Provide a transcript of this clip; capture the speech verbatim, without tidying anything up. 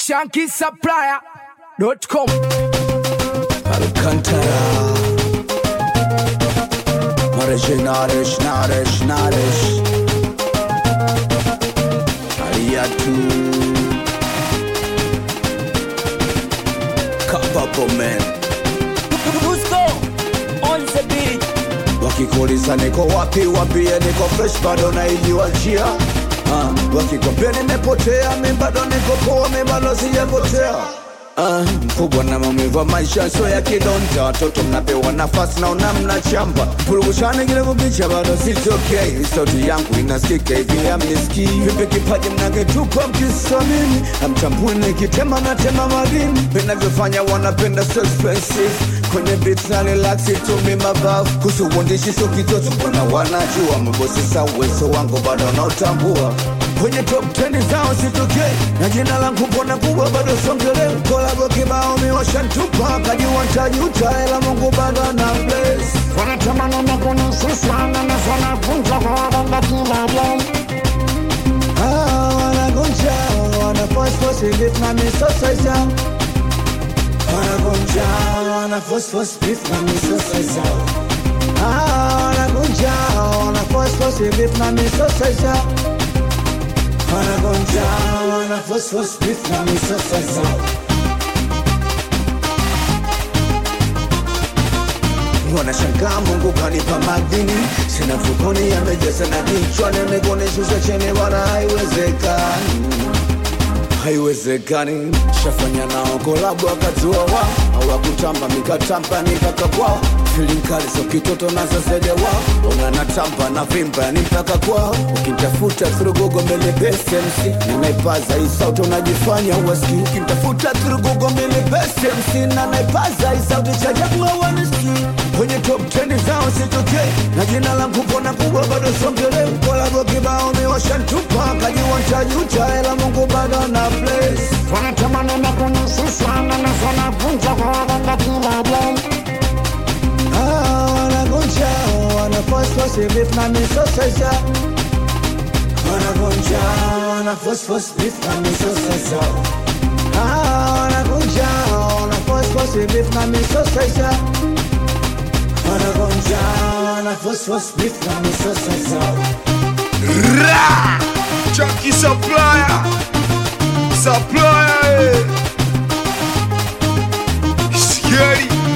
Shanky Supplier dot com. Alcantara Mareje Naresh Naresh Naresh Aliyatu Kapapo man Dusko on the beat. Wakikuliza niko wapi wapie niko fresh bado naijua njia uh, Wakikwambia nimepotea mi bado niko poa mi bado sijapotea Uh, mkubwa na maumivu wa maisha so ya kidonta. Watoto mnapewa nafasi na una mnachamba. Purugushane kile kubicha bado sisi okay. Sauti yangu inasikika hivi amnisikii. Vipi kipaji mnagetupa mkisamini. Hamtambui nikitema na tema madini. Vinavyofanya wanapenda so expensive. Kwenye beats na relax to me mabavu. Kusu uondishi so kitoto kuna wanajua. Mbosi sa uwezo wangu bado nautambua. Kwenye top ten zao sitokei. Na jina langu pona kubwa bado songele. Kolabo kibao miwasha ntupa. Kaji wantajuta ela Mungu bado na bless. Wanatamani na kunisisana na sana kunja kwa wabanda kila day. Ah, wanagonja, wanafosfos beef na misosa zao. Wanagonja, wanafosfos beef na misosa zao. Ah, wanagonja, wanafosfos beef na misosa zao. Wanagonja, wanafosfos beef na misosa zao. Wanashangaa Mungu kanipa madini. Sina fukoni yamejaza na kichwa. Nimegoneshusha chene wala haiwezekani. Haiwezekani. Shafanya nao kolabo wakatua wao. Hawakutamba mikatamba ni mpaka kwao. Feeling kali so kitoto na zazede wao. Unanatamba na vimba ni mpaka kwao. Ukintafuta through Google mele best M C. Ninaipaza hii sauti unajifanya uwaski. Ukintafuta through Google mele best M C. Na naipaza hii sauti chajabu hawaniski. Kwenye top ten zao sitokei. Na jina langu pona kubwa bado songele. Kolabo kibao miwasha ntupa. Kaji wantajuta ela Mungu bado na bless. Wanatamani na kunisisana na sana kunja kwa wabanda kila day. Ah, wanagonja, wanafosfos beef na misosa zao. Wanagonja, wanafosfos beef na misosa zao. Ah, wanagonja, wanafosfos beef na misosa zao. Wanagonja, wanafosfos beef na misosa zao. Ra! Shanky Supplier Supplier Scary